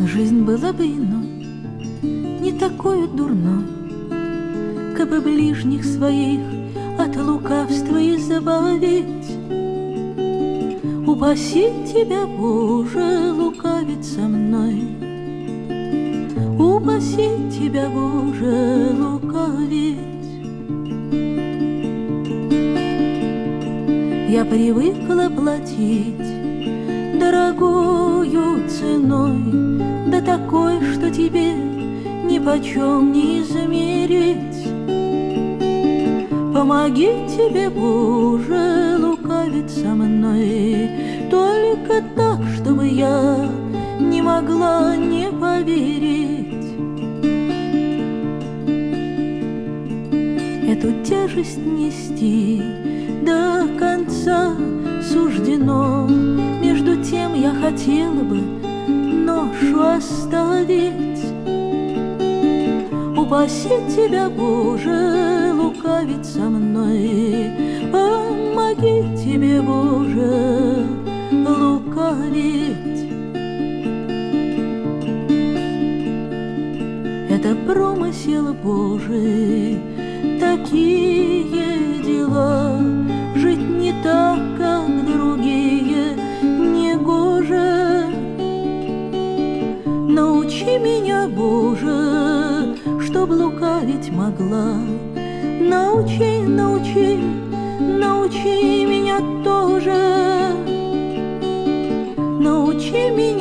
Жизнь была бы иной, не такой дурной, кабы ближних своих от лукавства избавить. Упаси тебя, Боже, лукавить со мной, упаси тебя, Боже, лукавить. Я привыкла платить дорогою ценой, да такой, что тебе нипочем не измерить. Помоги тебе, Боже, лукавить со мной, только так, чтобы я не могла не поверить. Эту тяжесть нести до конца суждено, между тем я хотела бы ношу оставить. Упаси тебя, Боже, лукавить со мной, помоги тебе, Боже, лукавить. Это промысел Божий, такие дела, жить не так, как другие, негоже. Научи меня, Боже, чтоб лукавить могла. Научи, научи, научи меня тоже. Научи меня